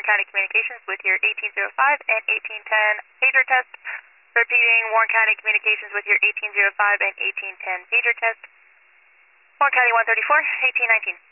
Warren County Communications with your 1805 and 1810 pager test. Repeating, Warren County Communications with your 1805 and 1810 pager test. Warren County 134, 1819.